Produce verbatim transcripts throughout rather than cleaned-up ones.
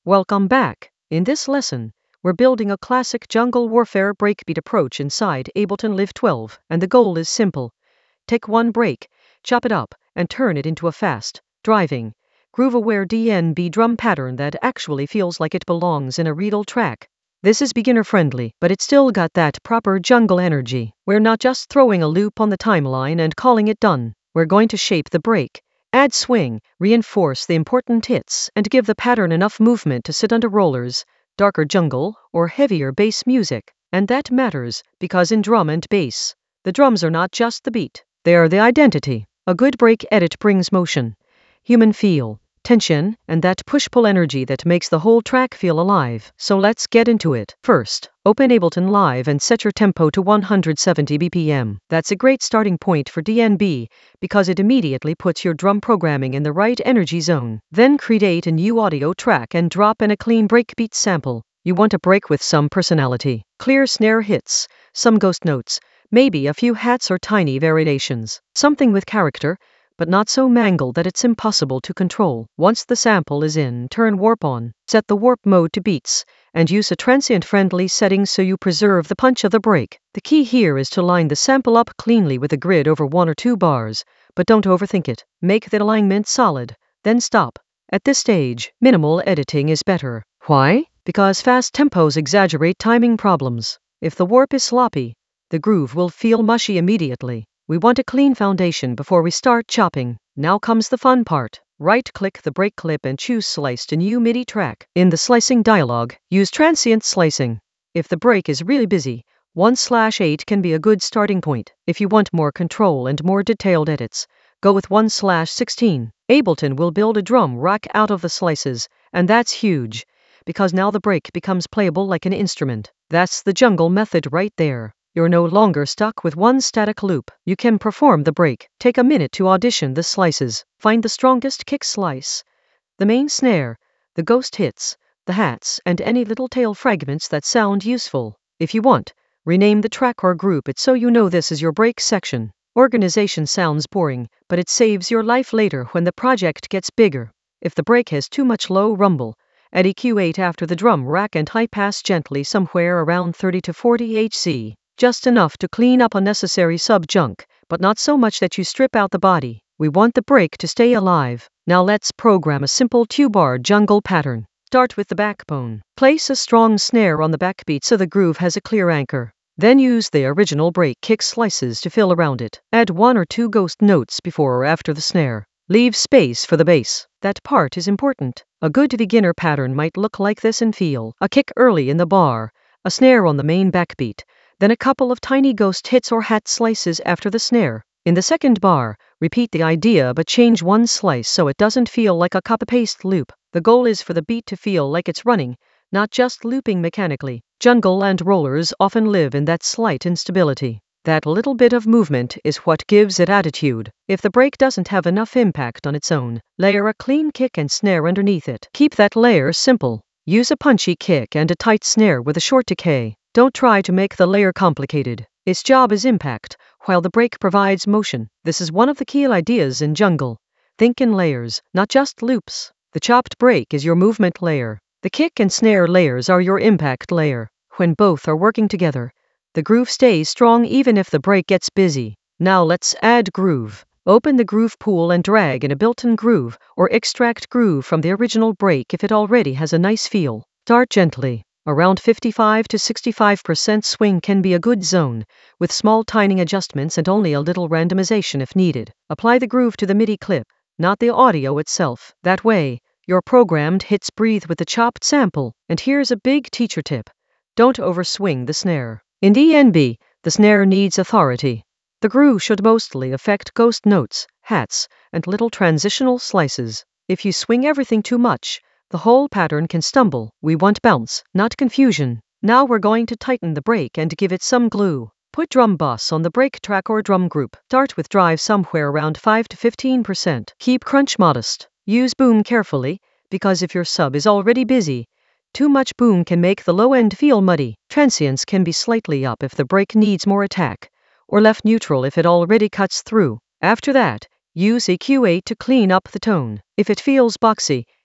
Welcome back. In this lesson, we're building a classic jungle warfare breakbeat approach inside Ableton Live twelve, and the goal is simple. Take one break, chop it up, and turn it into a fast, driving, groove-aware D N B drum pattern that actually feels like it belongs in a real track. This is beginner-friendly, but it's still got that proper jungle energy. We're not just throwing a loop on the timeline and calling it done. We're going to shape the break, add swing, reinforce the important hits, and give the pattern enough movement to sit under rollers, darker jungle, or heavier bass music. And that matters, because in drum and bass, the drums are not just the beat, they are the identity. A good break edit brings motion, human feel, tension, and that push-pull energy that makes the whole track feel alive. So let's get into it. First, open Ableton Live and set your tempo to one hundred seventy B P M. That's a great starting point for D N B, because it immediately puts your drum programming in the right energy zone. Then create a new audio track and drop in a clean breakbeat sample. You want a break with some personality, clear snare hits, some ghost notes, maybe a few hats or tiny variations. Something with character, but not so mangled that it's impossible to control. Once the sample is in, turn warp on, set the warp mode to beats, and use a transient-friendly setting so you preserve the punch of the break. The key here is to line the sample up cleanly with a grid over one or two bars, but don't overthink it. Make the alignment solid, then stop. At this stage, minimal editing is better. Why? Because fast tempos exaggerate timing problems. If the warp is sloppy, the groove will feel mushy immediately. We want a clean foundation before we start chopping. Now comes the fun part. Right-click the break clip and choose Slice to new MIDI track. In the slicing dialog, use transient slicing. If the break is really busy, one slash eight can be a good starting point. If you want more control and more detailed edits, go with one slash sixteen. Ableton will build a drum rack out of the slices, and that's huge, because now the break becomes playable like an instrument. That's the jungle method right there. You're no longer stuck with one static loop. You can perform the break. Take a minute to audition the slices. Find the strongest kick slice, the main snare, the ghost hits, the hats, and any little tail fragments that sound useful. If you want, rename the track or group it so you know this is your break section. Organization sounds boring, but it saves your life later when the project gets bigger. If the break has too much low rumble, add E Q eight after the drum rack and high pass gently somewhere around thirty to forty hertz. Just enough to clean up unnecessary sub-junk, but not so much that you strip out the body. We want the break to stay alive. Now let's program a simple two-bar jungle pattern. Start with the backbone. Place a strong snare on the backbeat so the groove has a clear anchor. Then use the original break kick slices to fill around it. Add one or two ghost notes before or after the snare. Leave space for the bass. That part is important. A good beginner pattern might look like this and feel: a kick early in the bar, a snare on the main backbeat, then a couple of tiny ghost hits or hat slices after the snare. In the second bar, repeat the idea but change one slice so it doesn't feel like a copy-paste loop. The goal is for the beat to feel like it's running, not just looping mechanically. Jungle and rollers often live in that slight instability. That little bit of movement is what gives it attitude. If the break doesn't have enough impact on its own, layer a clean kick and snare underneath it. Keep that layer simple. Use a punchy kick and a tight snare with a short decay. Don't try to make the layer complicated. Its job is impact, while the break provides motion. This is one of the key ideas in jungle. Think in layers, not just loops. The chopped break is your movement layer. The kick and snare layers are your impact layer. When both are working together, the groove stays strong even if the break gets busy. Now let's add groove. Open the groove pool and drag in a built-in groove, or extract groove from the original break if it already has a nice feel. Start gently. Around fifty-five to sixty-five percent swing can be a good zone, with small timing adjustments and only a little randomization if needed. Apply the groove to the MIDI clip, not the audio itself. That way, your programmed hits breathe with the chopped sample. And here's a big teacher tip: don't overswing the snare. In D N B, the snare needs authority. The groove should mostly affect ghost notes, hats, and little transitional slices. If you swing everything too much, the whole pattern can stumble. We want bounce, not confusion. Now we're going to tighten the break and give it some glue. Put drum boss on the break track or drum group. Start with drive somewhere around five to fifteen percent. Keep crunch modest. Use boom carefully, because if your sub is already busy, too much boom can make the low end feel muddy. Transients can be slightly up if the break needs more attack, or left neutral if it already cuts through. After that, use E Q eight to clean up the tone. If it feels boxy,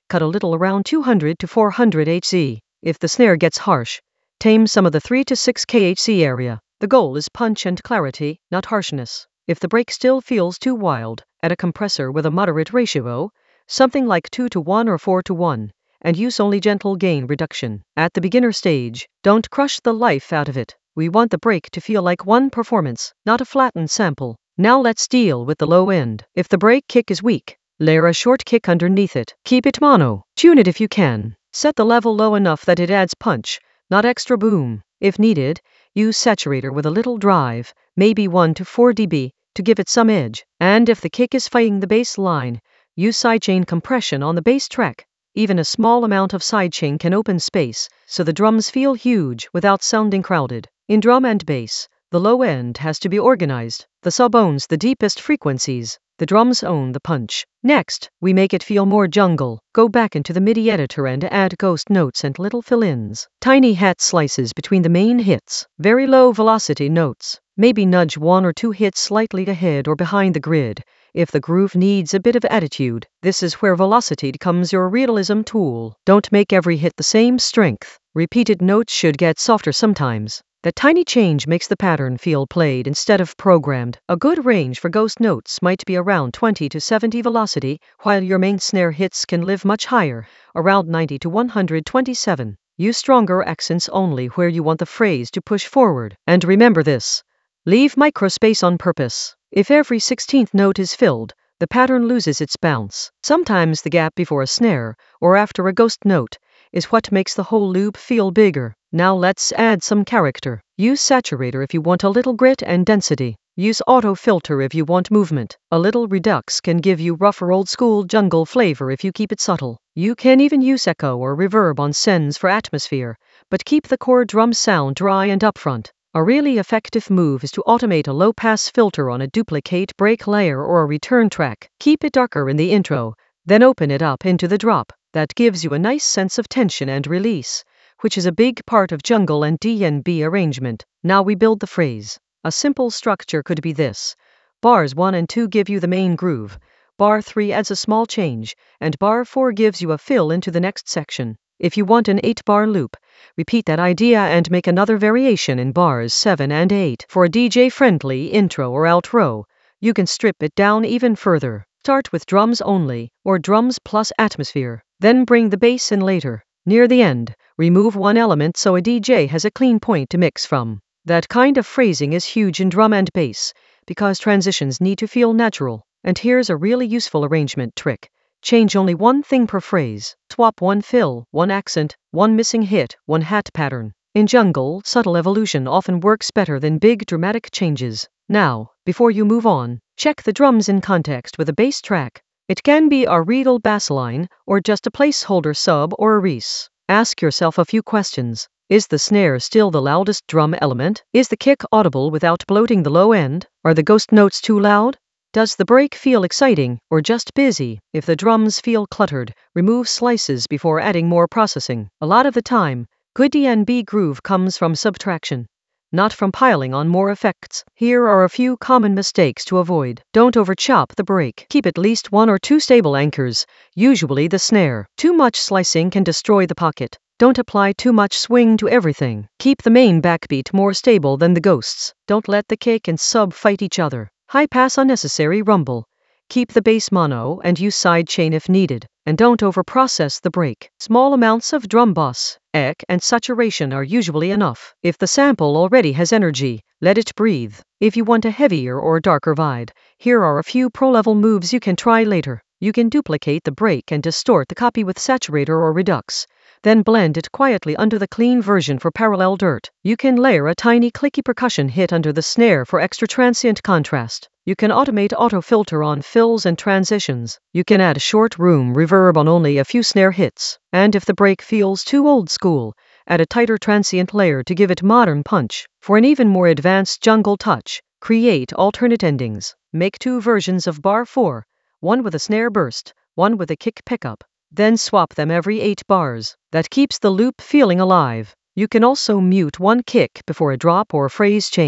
cut a little around two hundred to four hundred hertz. If the snare gets harsh, tame some of the three to six kilohertz area. The goal is punch and clarity, not harshness. If the break still feels too wild, add a compressor with a moderate ratio, something like two to one or four to one, and use only gentle gain reduction. At the beginner stage, don't crush the life out of it. We want the break to feel like one performance, not a flattened sample. Now let's deal with the low end. If the break kick is weak, layer a short kick underneath it. Keep it mono. Tune it if you can. Set the level low enough that it adds punch, not extra boom. If needed, use saturator with a little drive, maybe one to four decibels, to give it some edge. And if the kick is fighting the bass line, use sidechain compression on the bass track. Even a small amount of sidechain can open space, so the drums feel huge without sounding crowded. In drum and bass, the low end has to be organized. The sub owns the deepest frequencies. The drums own the punch. Next, we make it feel more jungle. Go back into the MIDI editor and add ghost notes and little fill-ins. Tiny hat slices between the main hits. Very low velocity notes. Maybe nudge one or two hits slightly ahead or behind the grid. If the groove needs a bit of attitude, this is where velocity becomes your realism tool. Don't make every hit the same strength. Repeated notes should get softer sometimes. The tiny change makes the pattern feel played instead of programmed. A good range for ghost notes might be around twenty to seventy velocity, while your main snare hits can live much higher, around ninety to one hundred twenty-seven. Use stronger accents only where you want the phrase to push forward. And remember this. Leave microspace on purpose. If every sixteenth note is filled, the pattern loses its bounce. Sometimes the gap before a snare, or after a ghost note, is what makes the whole loop feel bigger. Now let's add some character. Use saturator if you want a little grit and density. Use auto filter if you want movement. A little redux can give you rougher old school jungle flavor if you keep it subtle. You can even use echo or reverb on sends for atmosphere, but keep the core drum sound dry and upfront. A really effective move is to automate a low-pass filter on a duplicate break layer or a return track. Keep it darker in the intro, then open it up into the drop. That gives you a nice sense of tension and release, which is a big part of jungle and D N B arrangement. Now we build the phrase. A simple structure could be this. Bars one and two give you the main groove, bar three adds a small change, and bar four gives you a fill into the next section. If you want an eight bar loop, repeat that idea and make another variation in bars seven and eight. For a D J-friendly intro or outro, you can strip it down even further. Start with drums only, or drums plus atmosphere. Then bring the bass in later. Near the end, remove one element so a D J has a clean point to mix from. That kind of phrasing is huge in drum and bass, because transitions need to feel natural. And here's a really useful arrangement trick. Change only one thing per phrase. Swap one fill, one accent, one missing hit, one hat pattern. In jungle, subtle evolution often works better than big dramatic changes. Now, before you move on, check the drums in context with a bass track. It can be a real bass line, or just a placeholder sub or a res. Ask yourself a few questions. Is the snare still the loudest drum element? Is the kick audible without bloating the low end? Are the ghost notes too loud? Does the break feel exciting, or just busy? If the drums feel cluttered, remove slices before adding more processing. A lot of the time, good D N B groove comes from subtraction, not from piling on more effects. Here are a few common mistakes to avoid. Don't overchop the break. Keep at least one or two stable anchors, usually the snare. Too much slicing can destroy the pocket. Don't apply too much swing to everything. Keep the main backbeat more stable than the ghosts. Don't let the kick and sub fight each other. High pass unnecessary rumble. Keep the bass mono and use sidechain if needed. And don't overprocess the break. Small amounts of drum bass, echo, and saturation are usually enough. If the sample already has energy, let it breathe. If you want a heavier or darker vibe, here are a few pro-level moves you can try later. You can duplicate the break and distort the copy with saturator or redux. Then blend it quietly under the clean version for parallel dirt. You can layer a tiny clicky percussion hit under the snare for extra transient contrast. You can automate auto-filter on fills and transitions. You can add a short room reverb on only a few snare hits. And if the break feels too old school, add a tighter transient layer to give it modern punch. For an even more advanced jungle touch, create alternate endings. Make two versions of bar four, one with a snare burst, one with a kick pickup. Then swap them every eight bars. That keeps the loop feeling alive. You can also mute one kick before a drop or phrase change.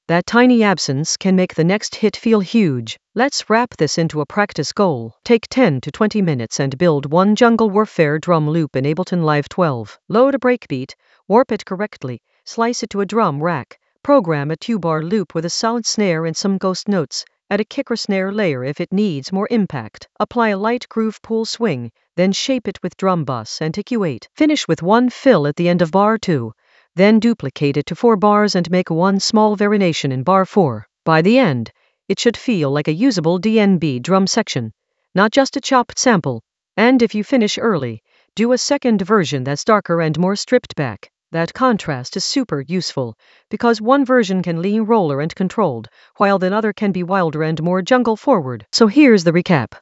That tiny absence can make the next hit feel huge. Let's wrap this into a practice goal. Take ten to twenty minutes and build one Jungle Warfare drum loop in Ableton Live twelve. Load a breakbeat, warp it correctly, slice it to a drum rack, program a two-bar loop with a solid snare and some ghost notes, add a kick or snare layer if it needs more impact, apply a light groove pool swing, then shape it with drum bus and T Q eight. Finish with one fill at the end of bar two. Then duplicate it to four bars and make one small variation in bar four. By the end, it should feel like a usable D N B drum section, not just a chopped sample. And if you finish early, do a second version that's darker and more stripped back. That contrast is super useful, because one version can lean roller and controlled, while the other can be wilder and more jungle forward. So here's the recap.